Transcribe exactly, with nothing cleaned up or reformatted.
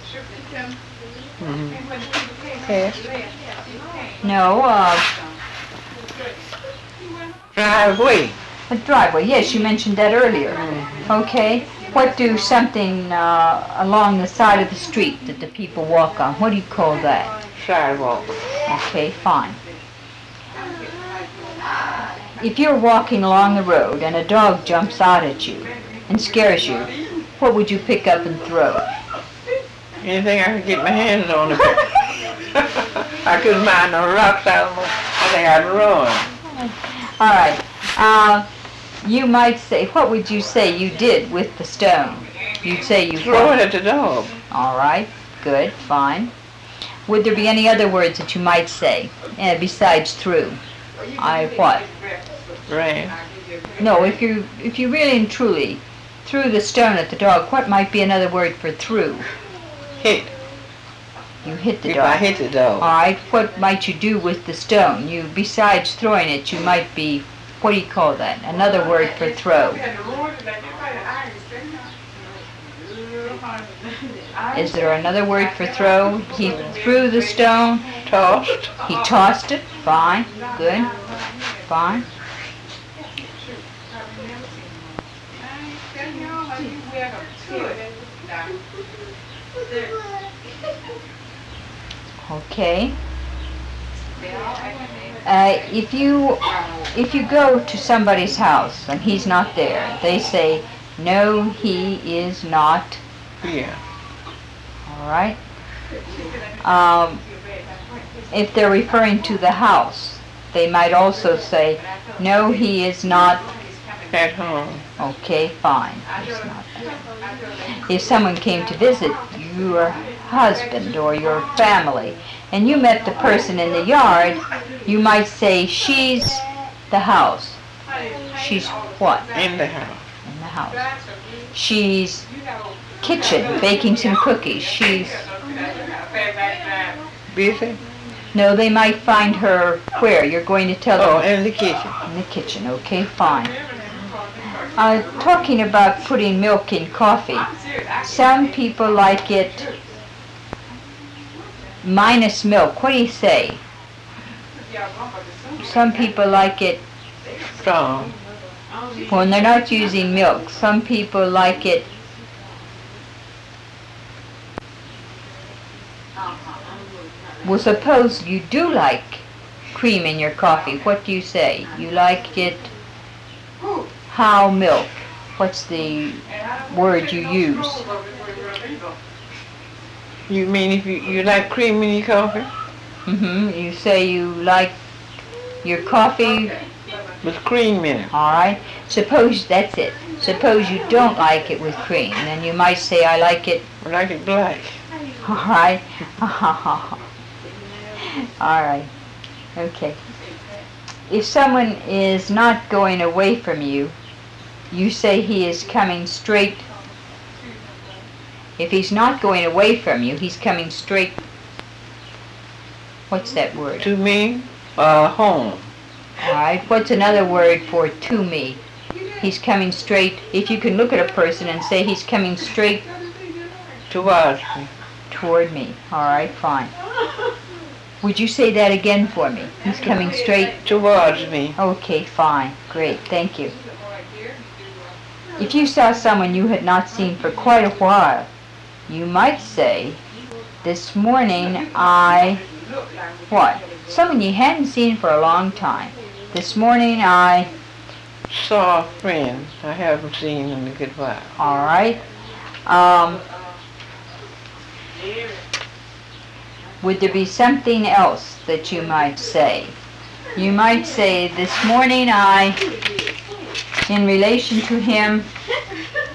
Mm-hmm. Pass. No, uh, Driveway. a driveway. Yes, you mentioned that earlier. Mm-hmm. Okay. What do something uh, along the side of the street that the people walk on? What do you call that? Sidewalk. Okay, fine. If you're walking along the road and a dog jumps out at you and scares you, what would you pick up and throw? Anything I could get my hands on. I couldn't find no rocks out. I think I'd run. All right. Uh, you might say, what would you say you did with the stone? You'd say you throw it at the dog. All right. Good. Fine. Would there be any other words that you might say uh, besides threw? I what? Ran. No. If you if you really and truly threw the stone at the dog, what might be another word for threw? Hit. You hit the if dog. If I hit the dog. All right. What might you do with the stone? You besides throwing it, you might be. What do you call that? Another word for throw. Is there another word for throw? He threw the stone. Tossed. He tossed it. Fine. Good. Fine. Okay. Uh, if you if you go to somebody's house and he's not there, they say, "No, he is not." Yeah. All right. Um, if they're referring to the house, they might also say, "No, he is not at home." Okay, fine. It's not that. If someone came to visit your husband or your family, and you met the person in the yard, you might say, "She's the house." She's what? In the house. In the house. She's kitchen, baking some cookies. She's busy. No, they might find her where? You're going to tell them? Oh, in the kitchen. In the kitchen. Okay, fine. Uh, talking about putting milk in coffee, some people like it minus milk. What do you say? Some people like it strong. When they're not using milk. Some people like it well, suppose you do like cream in your coffee. What do you say? You like it how milk? What's the word you use? You mean if you, you like cream in your coffee? Mm-hmm. You say you like your coffee with cream in it. All right. Suppose that's it. Suppose you don't like it with cream. Then you might say, I like it. I like it black. All right. All right. Okay. If someone is not going away from you, you say he is coming straight. If he's not going away from you, he's coming straight. What's that word? To me, uh, home. All right. What's another word for to me? He's coming straight. If you can look at a person and say he's coming straight towards me. Toward me. All right. Fine. Would you say that again for me? He's coming straight towards me. Okay. Fine. Great. Thank you. If you saw someone you had not seen for quite a while, you might say, this morning I, what? Someone you hadn't seen for a long time. This morning I saw a friend I haven't seen in a good while. All right. Um, would there be something else that you might say? You might say, this morning I, in relation to him,